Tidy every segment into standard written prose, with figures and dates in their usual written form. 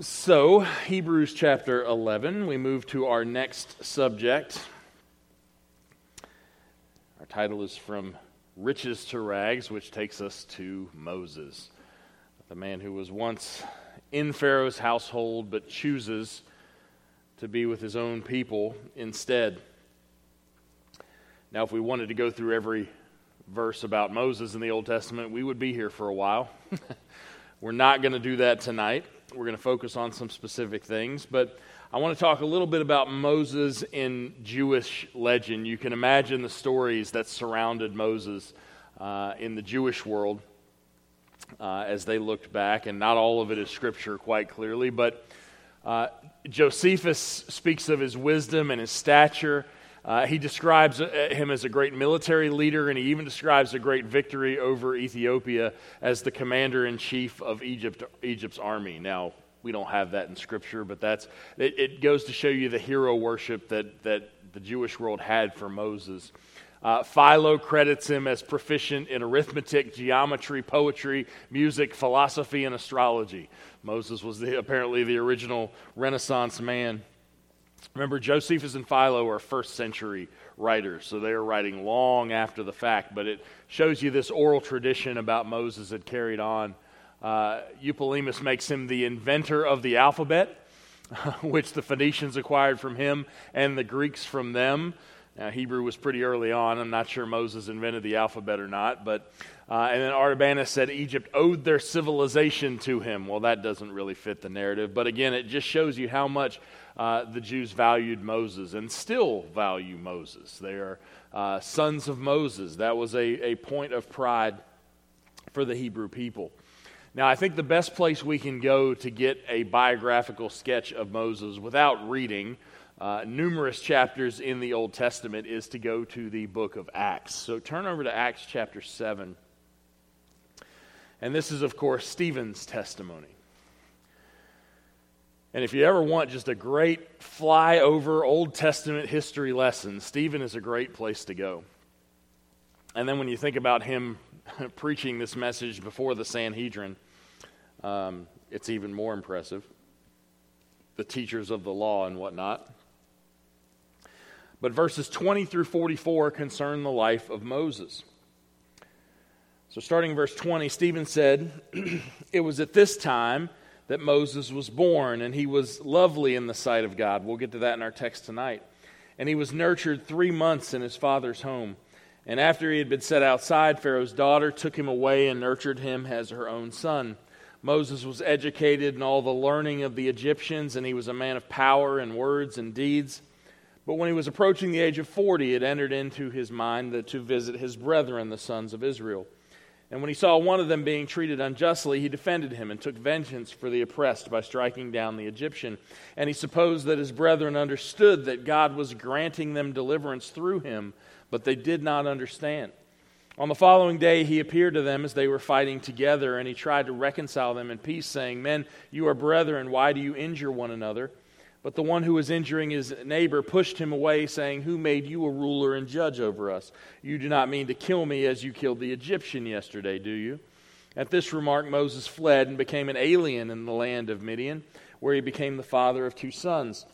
So, Hebrews chapter 11, we move to our next subject. Our title is From Riches to Rags, which takes us to Moses, the man who was once in Pharaoh's household but chooses to be with his own people instead. Now, if we wanted to go through every verse about Moses in the Old Testament, we would be here for a while. We're not going to do that tonight. We're going to focus on some specific things, but I want to talk a little bit about Moses in Jewish legend. You can imagine the stories that surrounded Moses in the Jewish world as they looked back, and not all of it is scripture quite clearly, but Josephus speaks of his wisdom and his stature. He describes him as a great military leader, and he even describes a great victory over Ethiopia as the commander-in-chief of Egypt's army. Now, we don't have that in Scripture, but it goes to show you the hero worship that the Jewish world had for Moses. Philo credits him as proficient in arithmetic, geometry, poetry, music, philosophy, and astrology. Moses was apparently the original Renaissance man. Remember, Josephus and Philo are first century writers, so they are writing long after the fact, but it shows you this oral tradition about Moses had carried on. Eupolemus makes him the inventor of the alphabet, which the Phoenicians acquired from him and the Greeks from them. Now, Hebrew was pretty early on. I'm not sure Moses invented the alphabet or not, but and then Artabanus said Egypt owed their civilization to him. Well, that doesn't really fit the narrative, but again, it just shows you how much the Jews valued Moses and still value Moses. They are sons of Moses. That was a point of pride for the Hebrew people. Now, I think the best place we can go to get a biographical sketch of Moses without reading numerous chapters in the Old Testament is to go to the book of Acts. So turn over to Acts chapter 7. And this is, of course, Stephen's testimony. And if you ever want just a great flyover Old Testament history lesson, Stephen is a great place to go. And then when you think about him preaching this message before the Sanhedrin, it's even more impressive. The teachers of the law and whatnot. But verses 20 through 44 concern the life of Moses. So starting in verse 20, Stephen said, "It was at this time that Moses was born, and he was lovely in the sight of God." We'll get to that in our text tonight. "And he was nurtured 3 months in his father's home. And after he had been set outside, Pharaoh's daughter took him away and nurtured him as her own son. Moses was educated in all the learning of the Egyptians, and he was a man of power in words and deeds. But when he was approaching the age of 40, it entered into his mind to visit his brethren, the sons of Israel. And when he saw one of them being treated unjustly, he defended him and took vengeance for the oppressed by striking down the Egyptian. And he supposed that his brethren understood that God was granting them deliverance through him, but they did not understand. On the following day, he appeared to them as they were fighting together, and he tried to reconcile them in peace, saying, 'Men, you are brethren, why do you injure one another?' But the one who was injuring his neighbor pushed him away, saying, 'Who made you a ruler and judge over us? You do not mean to kill me as you killed the Egyptian yesterday, do you?' At this remark, Moses fled and became an alien in the land of Midian, where he became the father of 2 sons.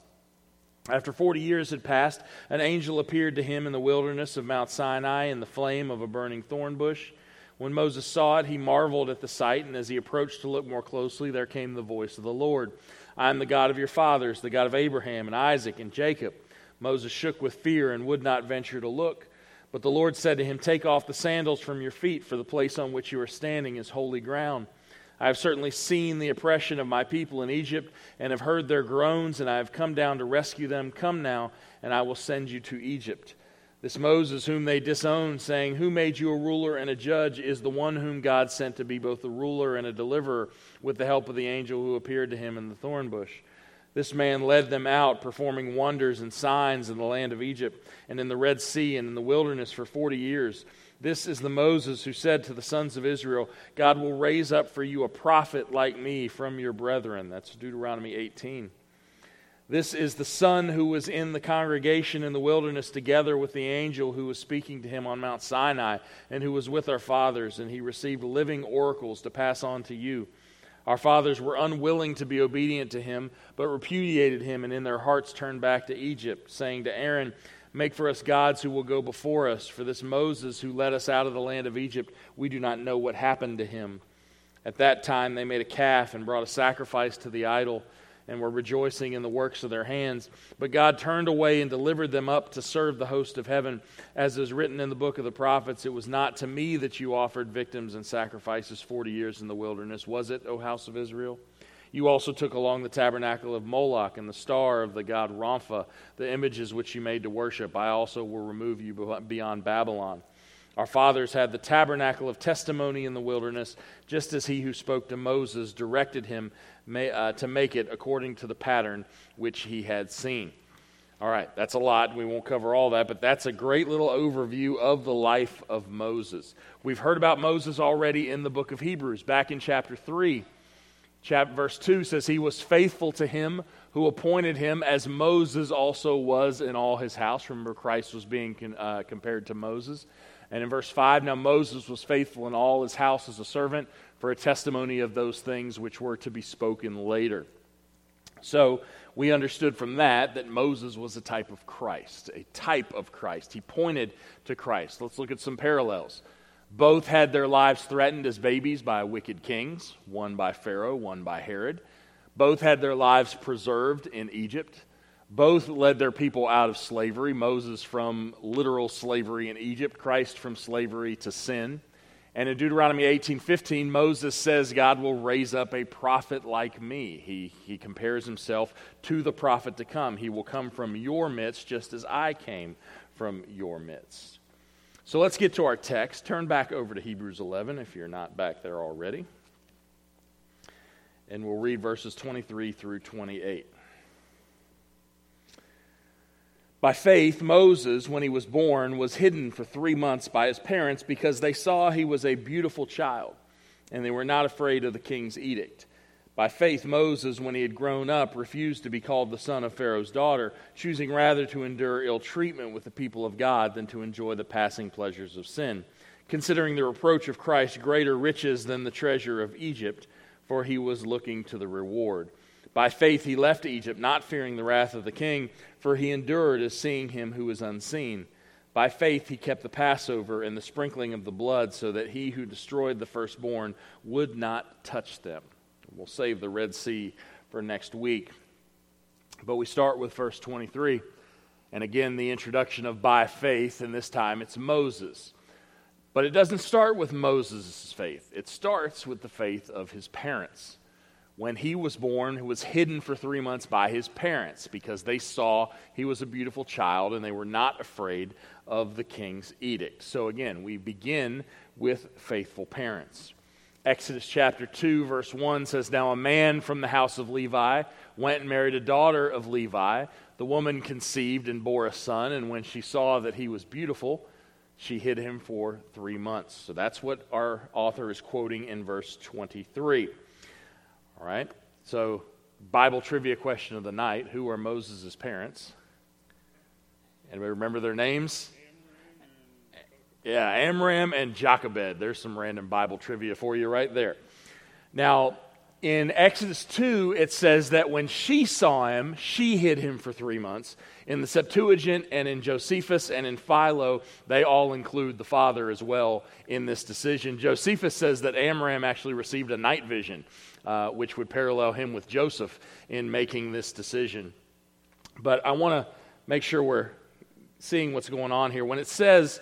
After 40 years had passed, an angel appeared to him in the wilderness of Mount Sinai in the flame of a burning thorn bush. When Moses saw it, he marveled at the sight, and as he approached to look more closely, there came the voice of the Lord. 'I am the God of your fathers, the God of Abraham and Isaac and Jacob.' Moses shook with fear and would not venture to look. But the Lord said to him, 'Take off the sandals from your feet, for the place on which you are standing is holy ground. I have certainly seen the oppression of my people in Egypt, and have heard their groans, and I have come down to rescue them. Come now, and I will send you to Egypt.' This Moses whom they disowned, saying, 'Who made you a ruler and a judge?' is the one whom God sent to be both a ruler and a deliverer, with the help of the angel who appeared to him in the thorn bush. This man led them out, performing wonders and signs in the land of Egypt, and in the Red Sea, and in the wilderness for 40 years. This is the Moses who said to the sons of Israel, 'God will raise up for you a prophet like me from your brethren.'" That's Deuteronomy 18. "This is the son who was in the congregation in the wilderness together with the angel who was speaking to him on Mount Sinai, and who was with our fathers, and he received living oracles to pass on to you. Our fathers were unwilling to be obedient to him, but repudiated him, and in their hearts turned back to Egypt, saying to Aaron, make for us gods who will go before us. For this Moses who led us out of the land of Egypt, we do not know what happened to him. At that time they made a calf and brought a sacrifice to the idol, and were rejoicing in the works of their hands. But God turned away and delivered them up to serve the host of heaven. As is written in the book of the prophets, it was not to me that you offered victims and sacrifices 40 years in the wilderness, was it, O house of Israel? You also took along the tabernacle of Moloch and the star of the god Rompha, the images which you made to worship. I also will remove you beyond Babylon. Our fathers had the tabernacle of testimony in the wilderness, just as he who spoke to Moses directed him to make it according to the pattern which he had seen. All right, that's a lot. We won't cover all that, but that's a great little overview of the life of Moses. We've heard about Moses already in the book of Hebrews. Back in chapter 3, verse 2 says, he was faithful to him who appointed him, as Moses also was in all his house. Remember, Christ was being compared to Moses. And in verse 5, now Moses was faithful in all his house as a servant for a testimony of those things which were to be spoken later. So we understood from that Moses was a type of Christ, a type of Christ. He pointed to Christ. Let's look at some parallels. Both had their lives threatened as babies by wicked kings, one by Pharaoh, one by Herod. Both had their lives preserved in Egypt. Both led their people out of slavery, Moses from literal slavery in Egypt, Christ from slavery to sin. And in Deuteronomy 18:15, Moses says God will raise up a prophet like me. He compares himself to the prophet to come. He will come from your midst just as I came from your midst. So let's get to our text. Turn back over to Hebrews 11 if you're not back there already. And we'll read verses 23 through 28. By faith, Moses, when he was born, was hidden for 3 months by his parents because they saw he was a beautiful child, and they were not afraid of the king's edict. By faith, Moses, when he had grown up, refused to be called the son of Pharaoh's daughter, choosing rather to endure ill treatment with the people of God than to enjoy the passing pleasures of sin, considering the reproach of Christ greater riches than the treasure of Egypt, for he was looking to the reward. By faith he left Egypt, not fearing the wrath of the king, for he endured as seeing him who is unseen. By faith he kept the Passover and the sprinkling of the blood, so that he who destroyed the firstborn would not touch them. We'll save the Red Sea for next week. But we start with verse 23. And again, the introduction of by faith, and this time it's Moses. But it doesn't start with Moses' faith. It starts with the faith of his parents. When he was born, he was hidden for 3 months by his parents because they saw he was a beautiful child and they were not afraid of the king's edict. So again, we begin with faithful parents. Exodus chapter 2 verse 1 says, Now a man from the house of Levi went and married a daughter of Levi. The woman conceived and bore a son, and when she saw that he was beautiful, she hid him for 3 months. So that's what our author is quoting in verse 23. All right, so Bible trivia question of the night. Who are Moses' parents? Anybody remember their names? Yeah, Amram and Jochebed. There's some random Bible trivia for you right there. Now, in Exodus 2, it says that when she saw him, she hid him for 3 months. In the Septuagint and in Josephus and in Philo, they all include the father as well in this decision. Josephus says that Amram actually received a night vision, which would parallel him with Joseph in making this decision. But I want to make sure we're seeing what's going on here. When it says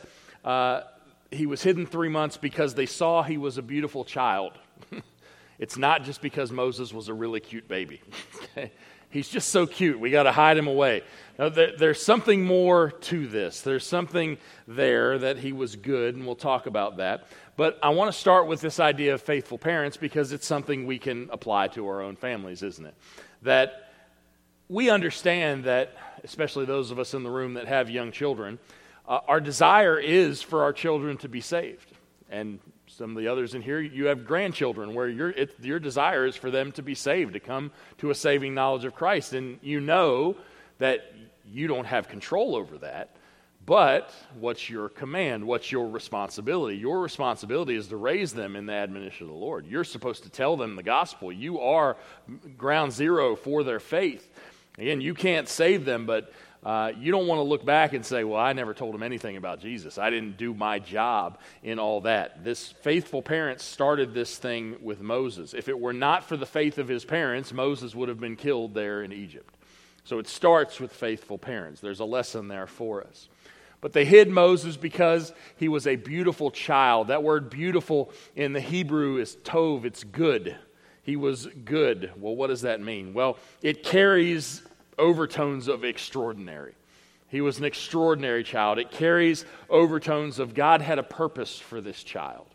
he was hidden 3 months because they saw he was a beautiful child, it's not just because Moses was a really cute baby. Okay? He's just so cute. We got to hide him away. Now, there's something more to this. There's something there that he was good, and we'll talk about that. But I want to start with this idea of faithful parents because it's something we can apply to our own families, isn't it? That we understand that, especially those of us in the room that have young children, our desire is for our children to be saved. And some of the others in here, you have grandchildren where your desire is for them to be saved, to come to a saving knowledge of Christ. And you know that you don't have control over that, But what's your command? What's your responsibility? Your responsibility is to raise them in the admonition of the Lord. You're supposed to tell them the gospel. You are ground zero for their faith. Again, you can't save them, but you don't want to look back and say, well, I never told them anything about Jesus. I didn't do my job in all that. This faithful parents started this thing with Moses. If it were not for the faith of his parents, Moses would have been killed there in Egypt. So it starts with faithful parents. There's a lesson there for us. But they hid Moses because he was a beautiful child. That word beautiful in the Hebrew is tov. It's good. He was good. Well, what does that mean? Well, it carries overtones of extraordinary. He was an extraordinary child. It carries overtones of God had a purpose for this child.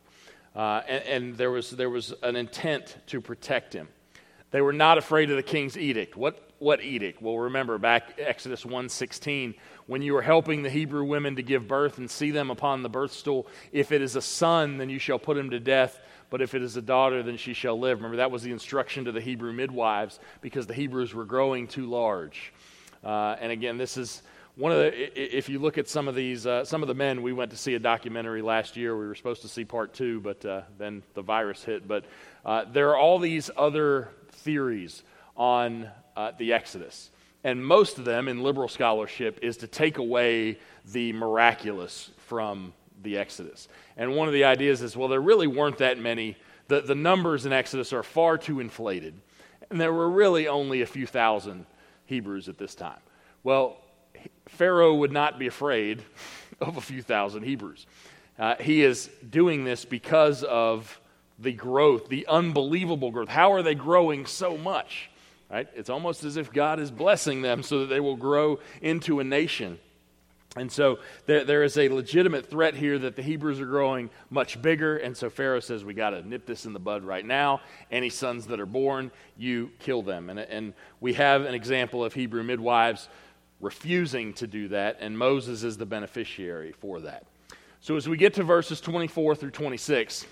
And there was an intent to protect him. They were not afraid of the king's edict. What edict? Well, remember back Exodus 1:16, when you were helping the Hebrew women to give birth and see them upon the birth stool, if it is a son, then you shall put him to death, but if it is a daughter, then she shall live. Remember, that was the instruction to the Hebrew midwives because the Hebrews were growing too large. And again, this is one of the, if you look at some of the men, we went to see a documentary last year. We were supposed to see part 2, but then the virus hit. But there are all these other theories on the Exodus. And most of them in liberal scholarship is to take away the miraculous from the Exodus. And one of the ideas is, well, there really weren't that many. The numbers in Exodus are far too inflated. And there were really only a few thousand Hebrews at this time. Well, Pharaoh would not be afraid of a few thousand Hebrews. He is doing this because of the growth, the unbelievable growth. How are they growing so much? Right? It's almost as if God is blessing them so that they will grow into a nation. And so there is a legitimate threat here that the Hebrews are growing much bigger, and so Pharaoh says, we got to nip this in the bud right now. Any sons that are born, you kill them. And we have an example of Hebrew midwives refusing to do that, and Moses is the beneficiary for that. So as we get to verses 24 through 26,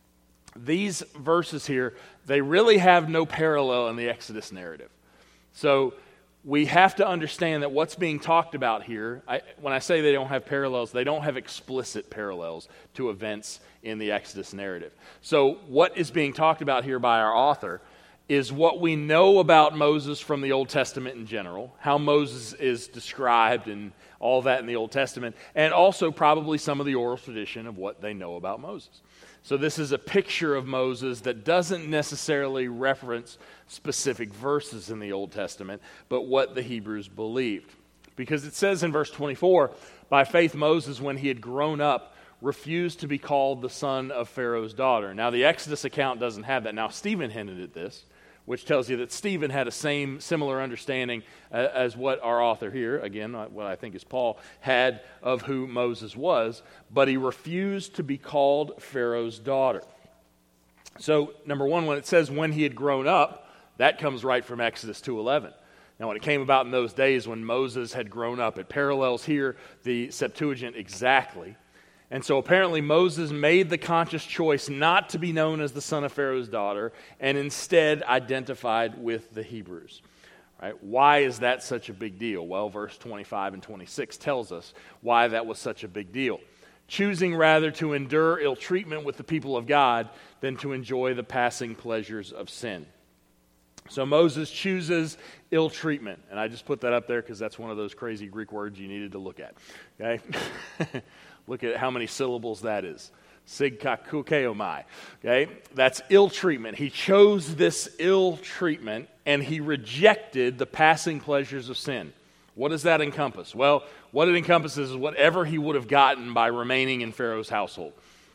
these verses here, they really have no parallel in the Exodus narrative. So we have to understand that what's being talked about here, when I say they don't have parallels, they don't have explicit parallels to events in the Exodus narrative. So what is being talked about here by our author is what we know about Moses from the Old Testament in general, how Moses is described and all that in the Old Testament, and also probably some of the oral tradition of what they know about Moses. So this is a picture of Moses that doesn't necessarily reference specific verses in the Old Testament, but what the Hebrews believed. Because it says in verse 24, by faith Moses, when he had grown up, refused to be called the son of Pharaoh's daughter. Now the Exodus account doesn't have that. Now Stephen hinted at this, which tells you that Stephen had a similar understanding as what our author here, again, what I think is Paul, had of who Moses was, but he refused to be called Pharaoh's daughter. So, number one, when it says when he had grown up, that comes right from Exodus 2:11. Now, when it came about in those days when Moses had grown up, it parallels here the Septuagint exactly. And so apparently Moses made the conscious choice not to be known as the son of Pharaoh's daughter and instead identified with the Hebrews. Right? Why is that such a big deal? Well, verse 25 and 26 tells us why that was such a big deal. Choosing rather to endure ill treatment with the people of God than to enjoy the passing pleasures of sin. So Moses chooses ill treatment. And I just put that up there because that's one of those crazy Greek words you needed to look at. Okay? Look at how many syllables that is. Sigkakukeomai. Okay? That's ill treatment. He chose this ill treatment and he rejected the passing pleasures of sin. What does that encompass? Well, what it encompasses is whatever he would have gotten by remaining in Pharaoh's household.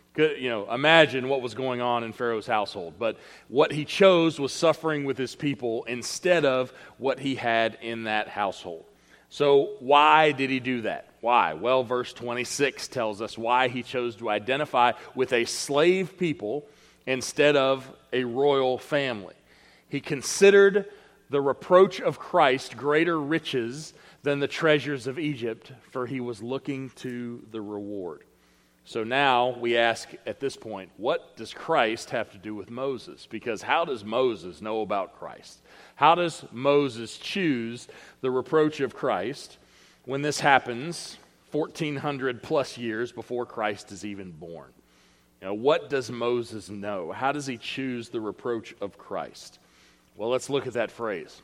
Imagine what was going on in Pharaoh's household. But what he chose was suffering with his people instead of what he had in that household. So why did he do that? Why? Well, verse 26 tells us why he chose to identify with a slave people instead of a royal family. He considered the reproach of Christ greater riches than the treasures of Egypt, for he was looking to the reward. So now we ask at this point, what does Christ have to do with Moses? Because how does Moses know about Christ? How does Moses choose the reproach of Christ when this happens 1,400 plus years before Christ is even born. What does Moses know? How does he choose the reproach of Christ? Well, let's look at that phrase.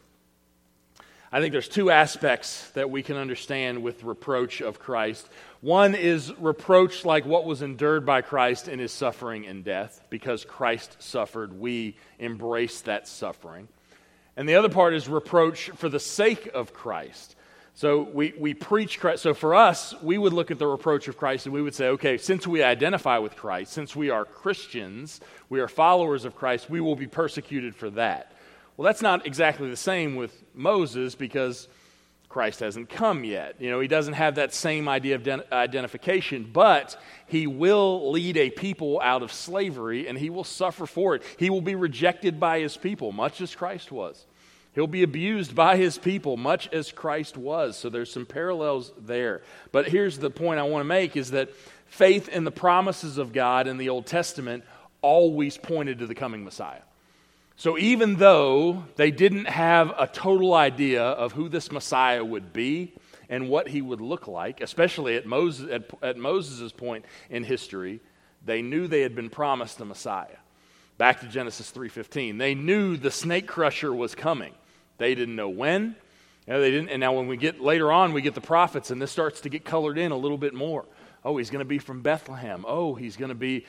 I think there's two aspects that we can understand with reproach of Christ. One is reproach like what was endured by Christ in his suffering and death. Because Christ suffered, we embrace that suffering. And the other part is reproach for the sake of Christ. So we preach Christ. So for us, we would look at the reproach of Christ and we would say, okay, since we identify with Christ, since we are Christians, we are followers of Christ, we will be persecuted for that. Well, that's not exactly the same with Moses because Christ hasn't come yet. He doesn't have that same idea of identification, but he will lead a people out of slavery and he will suffer for it. He will be rejected by his people, much as Christ was. He'll be abused by his people, much as Christ was. So there's some parallels there. But here's the point I want to make is that faith in the promises of God in the Old Testament always pointed to the coming Messiah. So even though they didn't have a total idea of who this Messiah would be and what he would look like, especially at Moses' point in history, they knew they had been promised a Messiah. Back to Genesis 3:15. They knew the snake crusher was coming. They didn't know when. They didn't. And now when we get later on, we get the prophets, and this starts to get colored in a little bit more. Oh, he's going to be from Bethlehem. Oh, he's going to be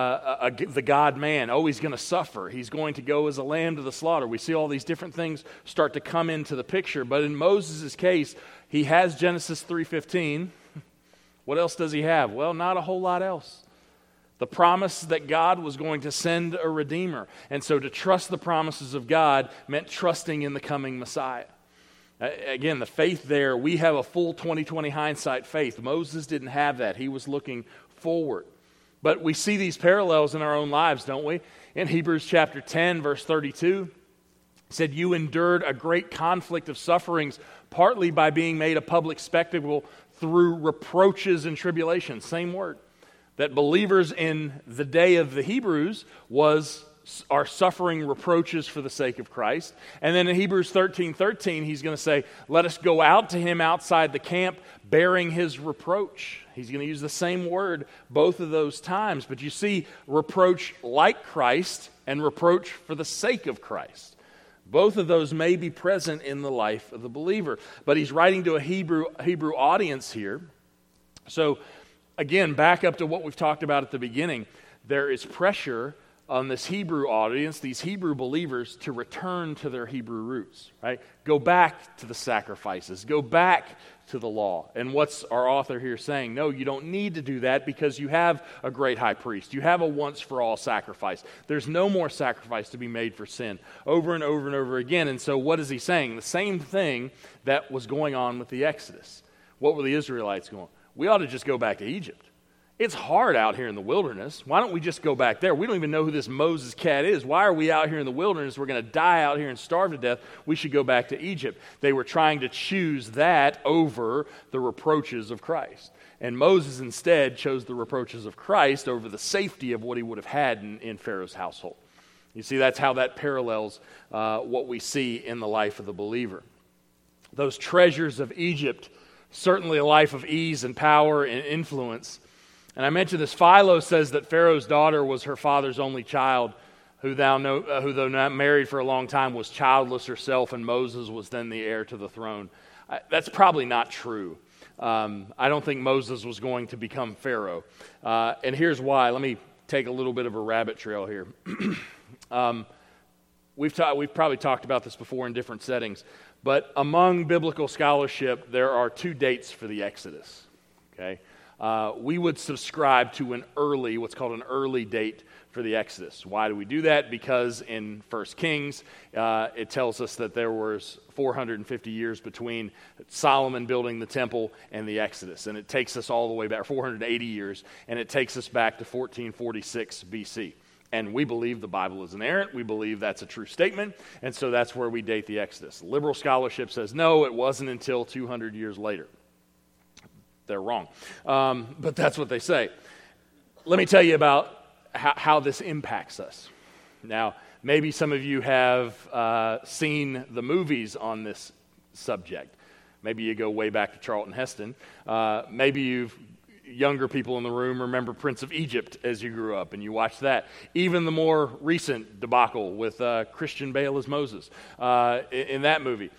the God-man. Oh, he's going to suffer. He's going to go as a lamb to the slaughter. We see all these different things start to come into the picture. But in Moses' case, he has Genesis 3:15. What else does he have? Well, not a whole lot else. The promise that God was going to send a Redeemer. And so to trust the promises of God meant trusting in the coming Messiah. Again, the faith there, we have a full 20/20 hindsight faith. Moses didn't have that. He was looking forward. But we see these parallels in our own lives, don't we? In Hebrews chapter 10, verse 32, it said, "You endured a great conflict of sufferings, partly by being made a public spectacle through reproaches and tribulations." Same word. That believers in the day of the Hebrews are suffering reproaches for the sake of Christ. And then in Hebrews 13:13, he's going to say, let us go out to him outside the camp bearing his reproach. He's going to use the same word both of those times. But you see reproach like Christ and reproach for the sake of Christ. Both of those may be present in the life of the believer. But he's writing to a Hebrew audience here. So again, back up to what we've talked about at the beginning. There is pressure on this Hebrew audience, these Hebrew believers, to return to their Hebrew roots, right? Go back to the sacrifices. Go back to the law. And what's our author here saying? No, you don't need to do that because you have a great high priest. You have a once-for-all sacrifice. There's no more sacrifice to be made for sin over and over and over again. And so what is he saying? The same thing that was going on with the Exodus. What were the Israelites going? We ought to just go back to Egypt. It's hard out here in the wilderness. Why don't we just go back there? We don't even know who this Moses cat is. Why are we out here in the wilderness? We're going to die out here and starve to death. We should go back to Egypt. They were trying to choose that over the reproaches of Christ. And Moses instead chose the reproaches of Christ over the safety of what he would have had in Pharaoh's household. You see, that's how that parallels what we see in the life of the believer. Those treasures of Egypt, certainly a life of ease and power and influence. And I mentioned this, Philo says that Pharaoh's daughter was her father's only child, who though not married for a long time was childless herself, and Moses was then the heir to the throne. That's probably not true. I don't think Moses was going to become Pharaoh. And here's why. Let me take a little bit of a rabbit trail here. We've probably talked about this before in different settings, but among biblical scholarship, there are two dates for the Exodus. Okay. We would subscribe to what's called an early date for the Exodus. Why do we do that? Because in 1 Kings, it tells us that there was 450 years between Solomon building the temple and the Exodus. And it takes us all the way back, 480 years, and it takes us back to 1446 BC. And we believe the Bible is inerrant. We believe that's a true statement. And so that's where we date the Exodus. Liberal scholarship says, no, it wasn't until 200 years later. They're wrong. But that's what they say. Let me tell you about how this impacts us. Now, maybe some of you have seen the movies on this subject. Maybe you go way back to Charlton Heston. Maybe younger people in the room remember Prince of Egypt as you grew up and you watched that. Even the more recent debacle with Christian Bale as Moses in that movie.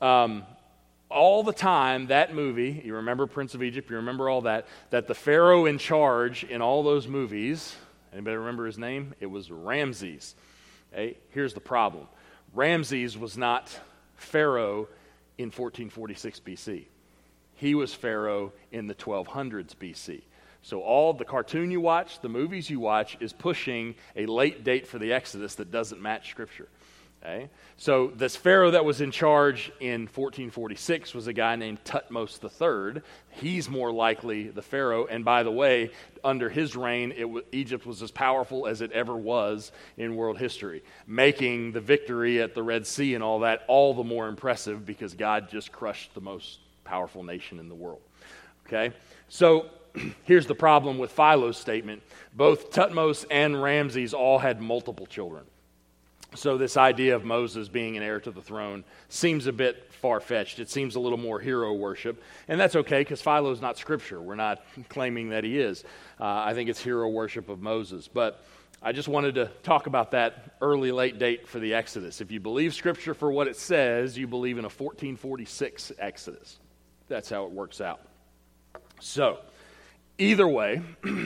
All the time, that movie, you remember Prince of Egypt, you remember all that the Pharaoh in charge in all those movies, anybody remember his name? It was Ramses. Okay? Here's the problem. Ramses was not Pharaoh in 1446 BC. He was Pharaoh in the 1200s BC. So all the cartoon you watch, the movies you watch, is pushing a late date for the Exodus that doesn't match Scripture. Okay? So this Pharaoh that was in charge in 1446 was a guy named Thutmose III. He's more likely the Pharaoh. And by the way, under his reign, Egypt was as powerful as it ever was in world history, making the victory at the Red Sea and all that all the more impressive because God just crushed the most powerful nation in the world. Okay? So here's the problem with Philo's statement. Both Thutmose and Ramses all had multiple children. So this idea of Moses being an heir to the throne seems a bit far-fetched. It seems a little more hero worship. And that's okay because Philo's not Scripture. We're not claiming that he is. I think it's hero worship of Moses. But I just wanted to talk about that early, late date for the Exodus. If you believe Scripture for what it says, you believe in a 1446 Exodus. That's how it works out. So, either way,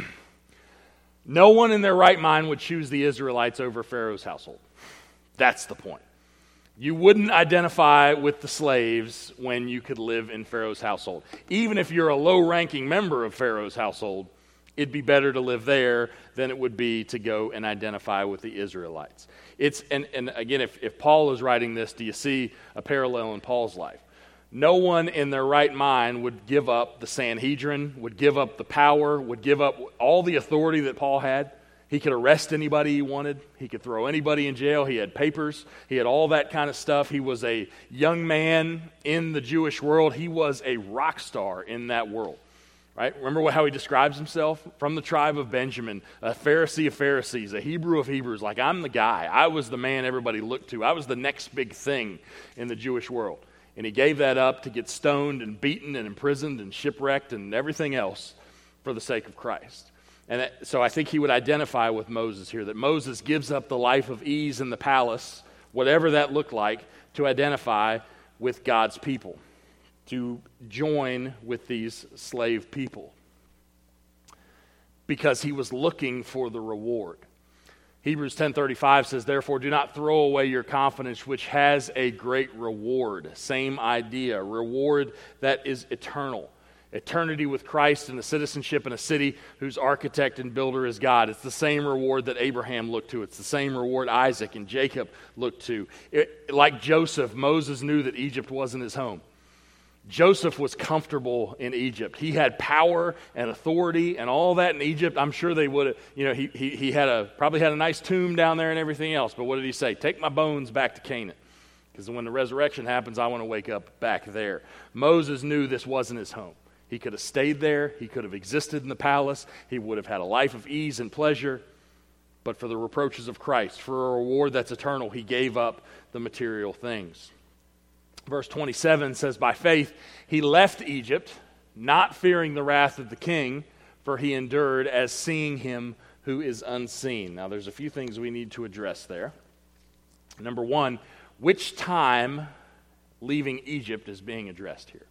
no one in their right mind would choose the Israelites over Pharaoh's household. That's the point. You wouldn't identify with the slaves when you could live in Pharaoh's household. Even if you're a low-ranking member of Pharaoh's household, it'd be better to live there than it would be to go and identify with the Israelites. And again, if Paul is writing this, do you see a parallel in Paul's life? No one in their right mind would give up the Sanhedrin, would give up the power, would give up all the authority that Paul had. He could arrest anybody he wanted. He could throw anybody in jail. He had papers. He had all that kind of stuff. He was a young man in the Jewish world. He was a rock star in that world. Right? Remember how he describes himself? From the tribe of Benjamin, a Pharisee of Pharisees, a Hebrew of Hebrews. Like, I'm the guy. I was the man everybody looked to. I was the next big thing in the Jewish world. And he gave that up to get stoned and beaten and imprisoned and shipwrecked and everything else for the sake of Christ. And so I think he would identify with Moses here, that Moses gives up the life of ease in the palace, whatever that looked like, to identify with God's people, to join with these slave people, because he was looking for the reward. Hebrews 10:35 says, "Therefore do not throw away your confidence, which has a great reward." Same idea, reward that is eternal. Eternity with Christ and a citizenship in a city whose architect and builder is God. It's the same reward that Abraham looked to. It's the same reward Isaac and Jacob looked to. Like Joseph, Moses knew that Egypt wasn't his home. Joseph was comfortable in Egypt. He had power and authority and all that in Egypt. I'm sure they would have, he probably had a nice tomb down there and everything else. But what did he say? Take my bones back to Canaan. Because when the resurrection happens, I want to wake up back there. Moses knew this wasn't his home. He could have stayed there. He could have existed in the palace. He would have had a life of ease and pleasure. But for the reproaches of Christ, for a reward that's eternal, he gave up the material things. Verse 27 says, "By faith he left Egypt, not fearing the wrath of the king, for he endured as seeing him who is unseen." Now there's a few things we need to address there. Number one, which time leaving Egypt is being addressed here?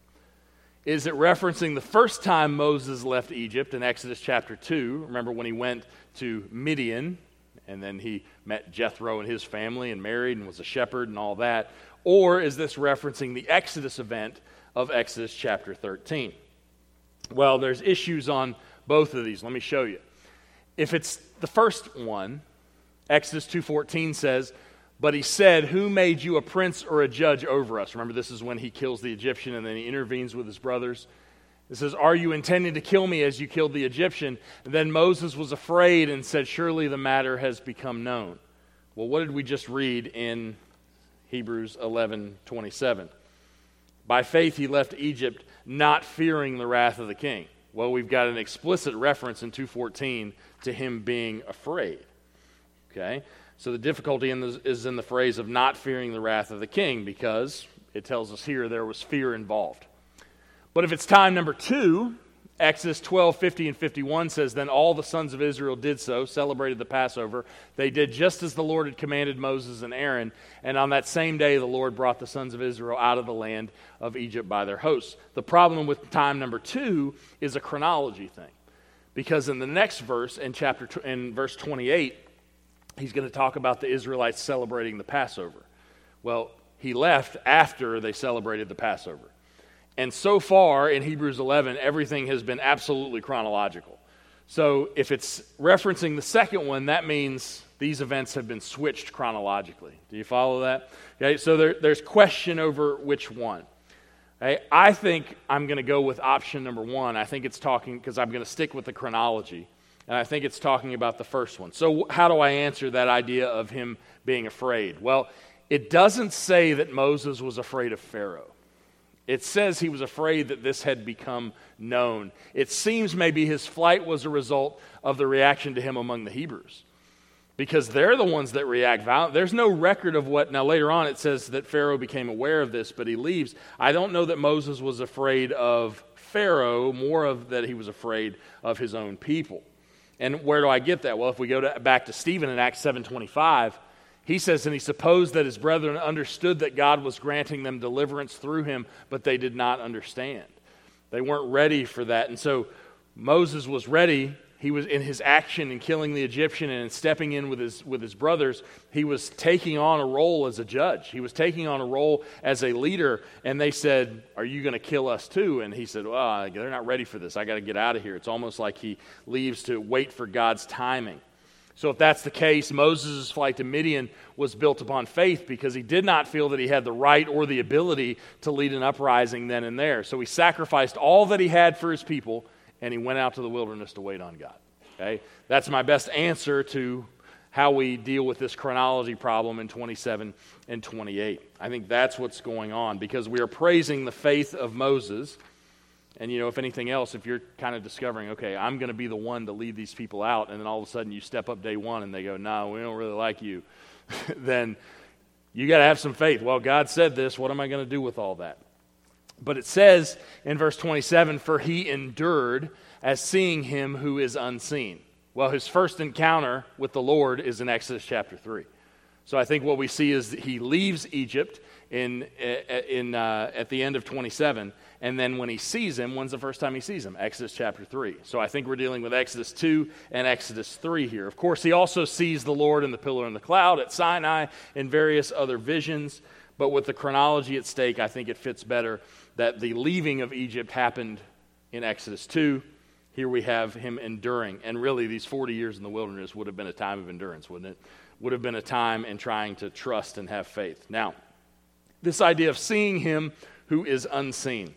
Is it referencing the first time Moses left Egypt in Exodus chapter 2? Remember when he went to Midian, and then he met Jethro and his family and married and was a shepherd and all that? Or is this referencing the Exodus event of Exodus chapter 13? Well, there's issues on both of these. Let me show you. If it's the first one, Exodus 2:14 says, "But he said, 'Who made you a prince or a judge over us?'" Remember, this is when he kills the Egyptian and then he intervenes with his brothers. It says, "Are you intending to kill me as you killed the Egyptian?" And then Moses was afraid and said, "Surely the matter has become known." Well, what did we just read in Hebrews 11:27? By faith he left Egypt, not fearing the wrath of the king. Well, we've got an explicit reference in 2:14 to him being afraid. Okay? So the difficulty is in the phrase of not fearing the wrath of the king, because it tells us here there was fear involved. But if it's time number 2, Exodus 12, 50 and 51 says, "Then all the sons of Israel did so, celebrated the Passover. They did just as the Lord had commanded Moses and Aaron. And on that same day, the Lord brought the sons of Israel out of the land of Egypt by their hosts." The problem with time number 2 is a chronology thing. Because in the next verse, in verse 28, he's going to talk about the Israelites celebrating the Passover. Well, he left after they celebrated the Passover. And so far in Hebrews 11, everything has been absolutely chronological. So if it's referencing the second one, that means these events have been switched chronologically. Do you follow that? Okay, so there's question over which one. Okay, I think I'm going to go with option number 1. I think it's talking, because I'm going to stick with the chronology, and I think it's talking about the first one. So how do I answer that idea of him being afraid? Well, it doesn't say that Moses was afraid of Pharaoh. It says he was afraid that this had become known. It seems maybe his flight was a result of the reaction to him among the Hebrews, because they're the ones that react violently. There's no record of what. Now, later on, it says that Pharaoh became aware of this, but he leaves. I don't know that Moses was afraid of Pharaoh, more of that he was afraid of his own people. And where do I get that? Well, if we go back to Stephen in Acts 7:25, he says, "And he supposed that his brethren understood that God was granting them deliverance through him, but they did not understand." They weren't ready for that. And so Moses was ready. He was in his action in killing the Egyptian and stepping in with his brothers. He was taking on a role as a judge. He was taking on a role as a leader. And they said, "Are you going to kill us too?" And he said, "Well, they're not ready for this. I got to get out of here." It's almost like he leaves to wait for God's timing. So if that's the case, Moses' flight to Midian was built upon faith, because he did not feel that he had the right or the ability to lead an uprising then and there. So he sacrificed all that he had for his people, and he went out to the wilderness to wait on God. Okay? That's my best answer to how we deal with this chronology problem in 27 and 28. I think that's what's going on, because we are praising the faith of Moses. And, if anything else, if you're kind of discovering, okay, I'm going to be the one to lead these people out, and then all of a sudden you step up day one and they go, "No, we don't really like you," then you got to have some faith. Well, God said this. What am I going to do with all that? But it says in verse 27, "For he endured as seeing him who is unseen." Well, his first encounter with the Lord is in Exodus chapter 3. So I think what we see is that he leaves Egypt at the end of 27, and then when he sees him, when's the first time he sees him? Exodus chapter 3. So I think we're dealing with Exodus 2 and Exodus 3 here. Of course, he also sees the Lord in the pillar and the cloud at Sinai and various other visions, but with the chronology at stake, I think it fits better that the leaving of Egypt happened in Exodus 2. Here we have him enduring, and really these 40 years in the wilderness would have been a time of endurance, wouldn't it? Would have been a time in trying to trust and have faith. Now, this idea of seeing him who is unseen.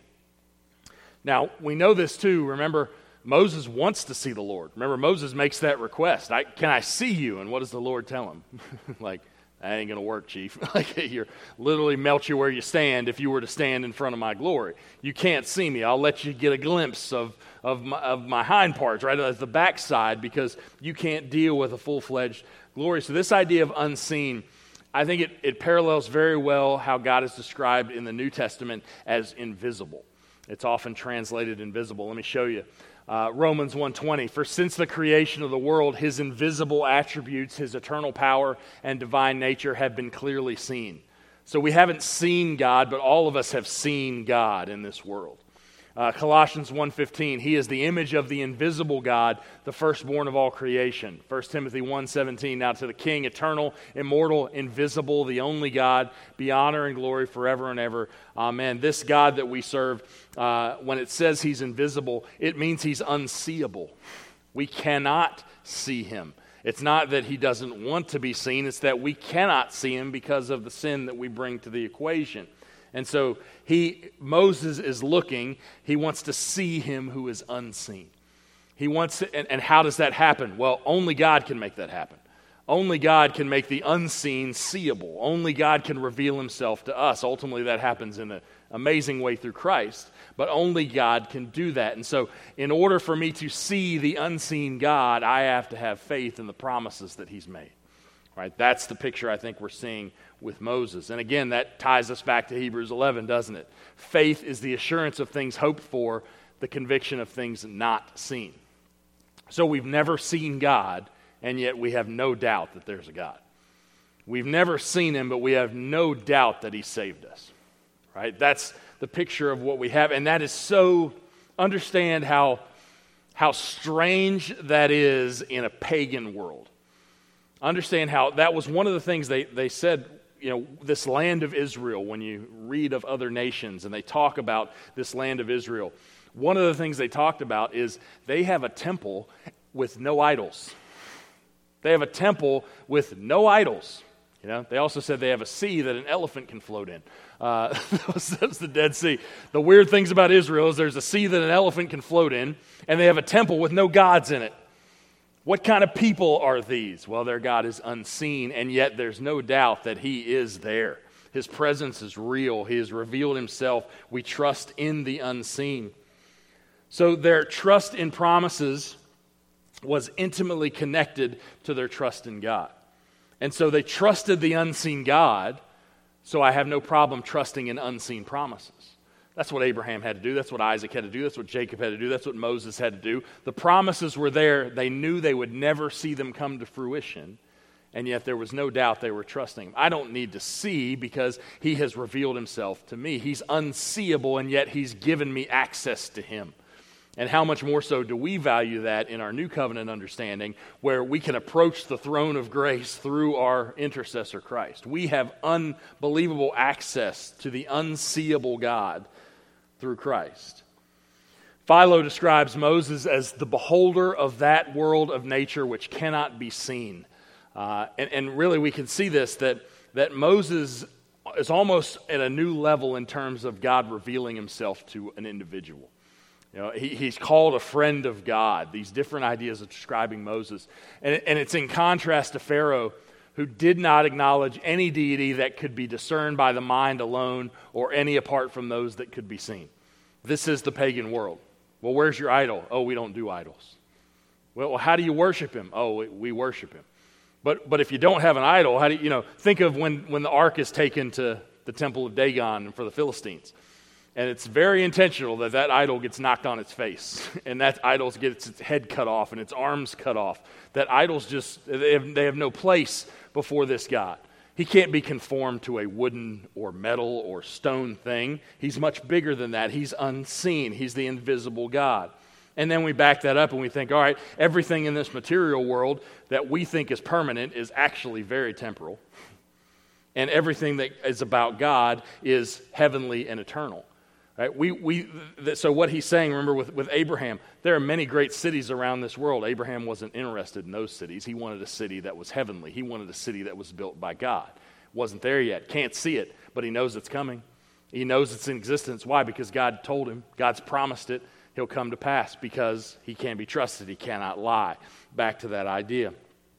Now, we know this too. Remember, Moses wants to see the Lord. Remember, Moses makes that request. Can I see you? And what does the Lord tell him? Like, that ain't going to work, chief. Like, you're literally melt you where you stand if you were to stand in front of my glory. You can't see me. I'll let you get a glimpse of my hind parts, right, as the backside, because you can't deal with a full-fledged glory. So this idea of unseen, I think it parallels very well how God is described in the New Testament as invisible. It's often translated invisible. Let me show you. Romans 1:20, "For since the creation of the world, his invisible attributes, his eternal power and divine nature have been clearly seen." So we haven't seen God, but all of us have seen God in this world. Colossians 1:15, "He is the image of the invisible God, the firstborn of all creation." 1 Timothy 1:17, "Now to the King, eternal, immortal, invisible, the only God, be honor and glory forever and ever. Amen." This God that we serve, when it says he's invisible, it means he's unseeable. We cannot see him. It's not that he doesn't want to be seen, it's that we cannot see him because of the sin that we bring to the equation. And so Moses is looking. He wants to see him who is unseen. He wants to, and how does that happen? Well, only God can make that happen. Only God can make the unseen seeable. Only God can reveal himself to us. Ultimately, that happens in an amazing way through Christ, but only God can do that. And so in order for me to see the unseen God, I have to have faith in the promises that he's made. Right? That's the picture I think we're seeing with Moses. And again, that ties us back to Hebrews 11, doesn't it? Faith is the assurance of things hoped for, the conviction of things not seen. So we've never seen God, and yet we have no doubt that there's a God. We've never seen him, but we have no doubt that he saved us. Right? That's the picture of what we have. And that is so, understand how strange that is in a pagan world. Understand how that was one of the things they said, this land of Israel, when you read of other nations and they talk about this land of Israel, one of the things they talked about is they have a temple with no idols. They have a temple with no idols. They also said they have a sea that an elephant can float in. That was the Dead Sea. The weird things about Israel is there's a sea that an elephant can float in, and they have a temple with no gods in it. What kind of people are these? Well, their God is unseen, and yet there's no doubt that he is there. His presence is real. He has revealed himself. We trust in the unseen. So their trust in promises was intimately connected to their trust in God. And so they trusted the unseen God, so I have no problem trusting in unseen promises. That's what Abraham had to do. That's what Isaac had to do. That's what Jacob had to do. That's what Moses had to do. The promises were there. They knew they would never see them come to fruition, and yet there was no doubt they were trusting him. I don't need to see because he has revealed himself to me. He's unseeable, and yet he's given me access to him. And how much more so do we value that in our new covenant understanding, where we can approach the throne of grace through our intercessor Christ. We have unbelievable access to the unseeable God through Christ. Philo describes Moses as the beholder of that world of nature which cannot be seen. And really we can see this, that Moses is almost at a new level in terms of God revealing himself to an individual. He's called a friend of God, these different ideas of describing Moses. And it's in contrast to Pharaoh, who did not acknowledge any deity that could be discerned by the mind alone or any apart from those that could be seen. This is the pagan world. Well, where's your idol? Oh, we don't do idols. Well, how do you worship him? Oh, we worship him. But if you don't have an idol, how do you think of when the ark is taken to the temple of Dagon for the Philistines. And it's very intentional that idol gets knocked on its face, and that idol gets its head cut off and its arms cut off. That idols they have no place before this God. He can't be conformed to a wooden or metal or stone thing. He's much bigger than that. He's unseen. He's the invisible God. And then we back that up and we think, all right, everything in this material world that we think is permanent is actually very temporal. And everything that is about God is heavenly and eternal. Right? So what he's saying, remember, with Abraham, there are many great cities around this world. Abraham wasn't interested in those cities. He wanted a city that was heavenly. He wanted a city that was built by God. Wasn't there yet. Can't see it, but he knows it's coming. He knows it's in existence. Why? Because God told him. God's promised it. He'll come to pass because he can be trusted. He cannot lie. Back to that idea.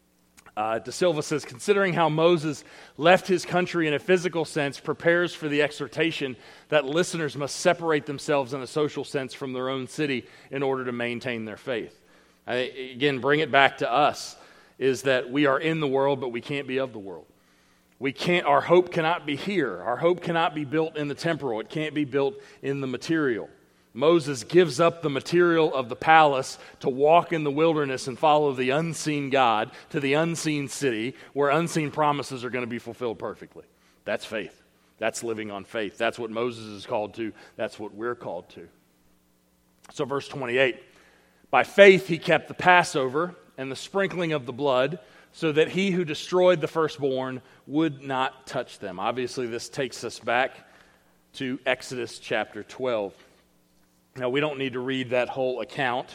De Silva says, considering how Moses left his country in a physical sense prepares for the exhortation that listeners must separate themselves in a social sense from their own city in order to maintain their faith. Again, bring it back to us, is that we are in the world, but we can't be of the world. Our hope cannot be here. Our hope cannot be built in the temporal. It can't be built in the material. Moses gives up the material of the palace to walk in the wilderness and follow the unseen God to the unseen city where unseen promises are going to be fulfilled perfectly. That's faith. That's living on faith. That's what Moses is called to. That's what we're called to. So verse 28, by faith he kept the Passover and the sprinkling of the blood so that he who destroyed the firstborn would not touch them. Obviously, this takes us back to Exodus chapter 12. Now, we don't need to read that whole account,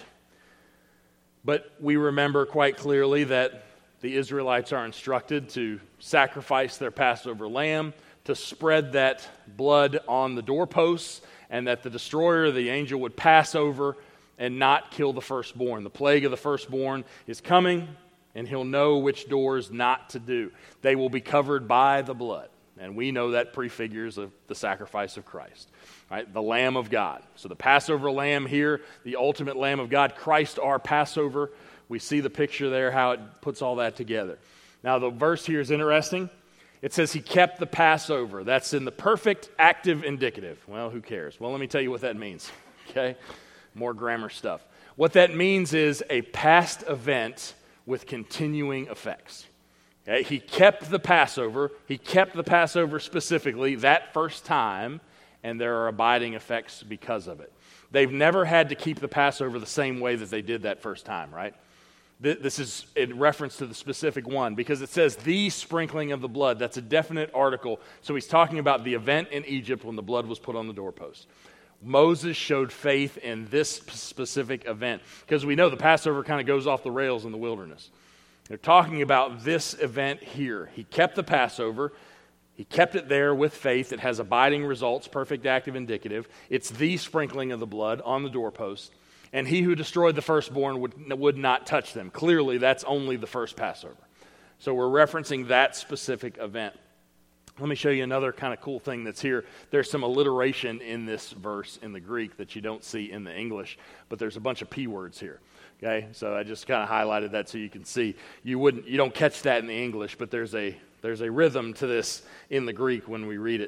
but we remember quite clearly that the Israelites are instructed to sacrifice their Passover lamb, to spread that blood on the doorposts, and that the destroyer, the angel, would pass over and not kill the firstborn. The plague of the firstborn is coming, and he'll know which doors not to do. They will be covered by the blood, and we know that prefigures of the sacrifice of Christ. Right, the Lamb of God. So the Passover lamb here, the ultimate Lamb of God, Christ our Passover. We see the picture there, how it puts all that together. Now, the verse here is interesting. It says he kept the Passover. That's in the perfect active indicative. Well, who cares? Well, let me tell you what that means, okay? More grammar stuff. What that means is a past event with continuing effects. Okay? He kept the Passover. He kept the Passover specifically that first time, and there are abiding effects because of it. They've never had to keep the Passover the same way that they did that first time, right? This is in reference to the specific one because it says the sprinkling of the blood. That's a definite article. So he's talking about the event in Egypt when the blood was put on the doorpost. Moses showed faith in this specific event because we know the Passover kind of goes off the rails in the wilderness. They're talking about this event here. He kept the Passover. He kept it there with faith. It has abiding results, perfect, active, indicative. It's the sprinkling of the blood on the doorpost. And he who destroyed the firstborn would not touch them. Clearly, that's only the first Passover. So we're referencing that specific event. Let me show you another kind of cool thing that's here. There's some alliteration in this verse in the Greek that you don't see in the English, but there's a bunch of P words here. Okay, so I just kind of highlighted that so you can see. You don't catch that in the English, but there's a rhythm to this in the Greek when we read it.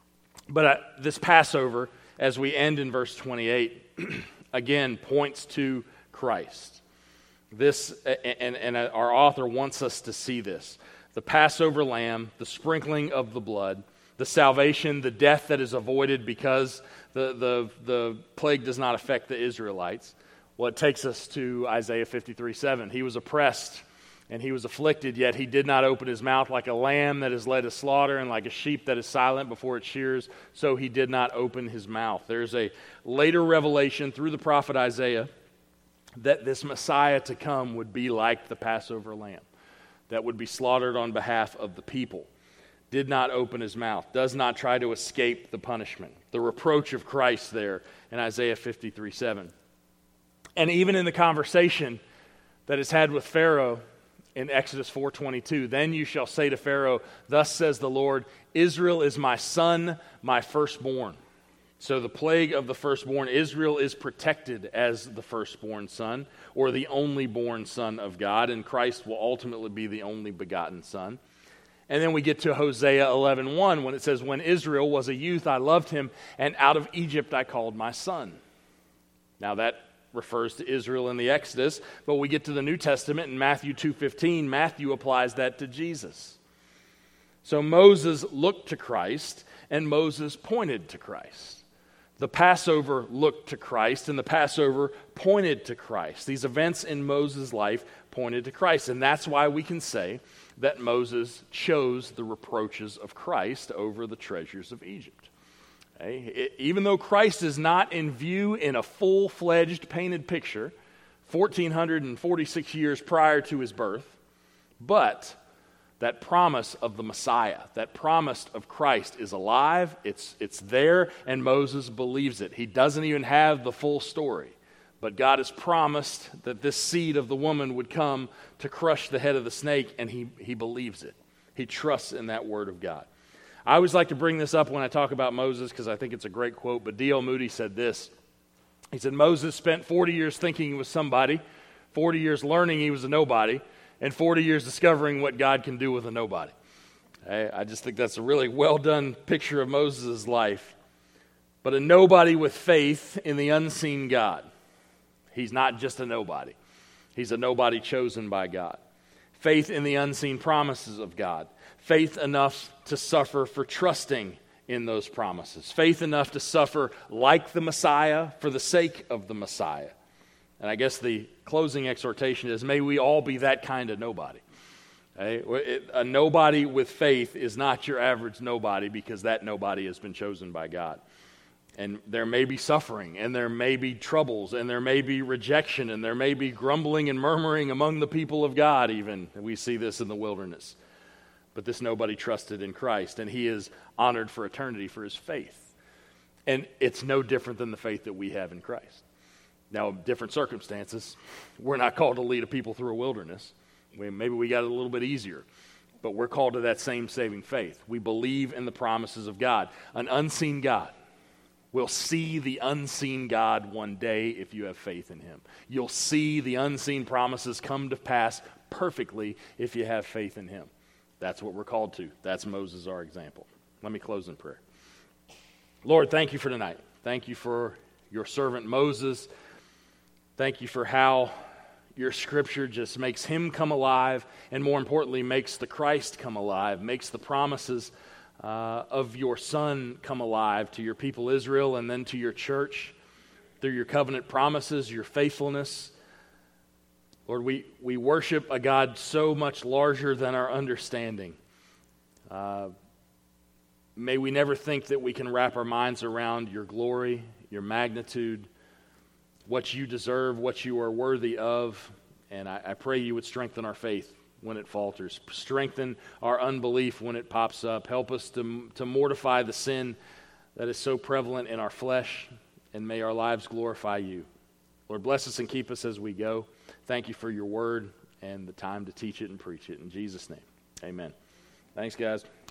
But this Passover, as we end in verse 28, again points to Christ. This and our author wants us to see this. The Passover lamb, the sprinkling of the blood, the salvation, the death that is avoided because the plague does not affect the Israelites. Well, it takes us to Isaiah 53:7. He was oppressed and he was afflicted, yet he did not open his mouth. Like a lamb that is led to slaughter and like a sheep that is silent before its shears, so he did not open his mouth. There's a later revelation through the prophet Isaiah that this Messiah to come would be like the Passover lamb that would be slaughtered on behalf of the people. Did not open his mouth, does not try to escape the punishment. The reproach of Christ there in Isaiah 53:7. And even in the conversation that is had with Pharaoh in Exodus 4:22, then you shall say to Pharaoh, thus says the Lord, Israel is my son, my firstborn. So the plague of the firstborn, Israel is protected as the firstborn son, or the only born son of God, and Christ will ultimately be the only begotten son. And then we get to Hosea 11:1 when it says, when Israel was a youth, I loved him, and out of Egypt I called my son. Now that refers to Israel in the Exodus, but we get to the New Testament in Matthew 2:15, Matthew applies that to Jesus. So Moses looked to Christ, and Moses pointed to Christ. The Passover looked to Christ, and the Passover pointed to Christ. These events in Moses' life pointed to Christ, and that's why we can say that Moses chose the reproaches of Christ over the treasures of Egypt. Okay? Even though Christ is not in view in a full-fledged painted picture, 1,446 years prior to his birth, but that promise of the Messiah, that promise of Christ is alive, it's there, and Moses believes it. He doesn't even have the full story, but God has promised that this seed of the woman would come to crush the head of the snake, and he believes it. He trusts in that word of God. I always like to bring this up when I talk about Moses because I think it's a great quote, but D.L. Moody said this. He said, Moses spent 40 years thinking he was somebody, 40 years learning he was a nobody, and 40 years discovering what God can do with a nobody. I just think that's a really well-done picture of Moses' life. But a nobody with faith in the unseen God. He's not just a nobody. He's a nobody chosen by God. Faith in the unseen promises of God. Faith enough to suffer for trusting in those promises. Faith enough to suffer like the Messiah for the sake of the Messiah. And I guess the closing exhortation is, may we all be that kind of nobody. Okay? A nobody with faith is not your average nobody because that nobody has been chosen by God. And there may be suffering, and there may be troubles, and there may be rejection, and there may be grumbling and murmuring among the people of God even. And we see this in the wilderness. But this nobody trusted in Christ, and he is honored for eternity for his faith. And it's no different than the faith that we have in Christ. Now, different circumstances. We're not called to lead a people through a wilderness. Maybe we got it a little bit easier. But we're called to that same saving faith. We believe in the promises of God. An unseen God. We'll see the unseen God one day if you have faith in him. You'll see the unseen promises come to pass perfectly if you have faith in him. That's what we're called to. That's Moses, our example. Let me close in prayer. Lord, thank you for tonight. Thank you for your servant Moses. Thank you for how your scripture just makes him come alive, and more importantly, makes the Christ come alive, makes the promises of your Son come alive to your people Israel and then to your church through your covenant promises, your faithfulness. Lord, we worship a God so much larger than our understanding. May we never think that we can wrap our minds around your glory, your magnitude, what you deserve, what you are worthy of. And I pray you would strengthen our faith when it falters. Strengthen our unbelief when it pops up. Help us to mortify the sin that is so prevalent in our flesh, and may our lives glorify you. Lord, bless us and keep us as we go. Thank you for your word and the time to teach it and preach it. In Jesus' name, amen. Thanks, guys.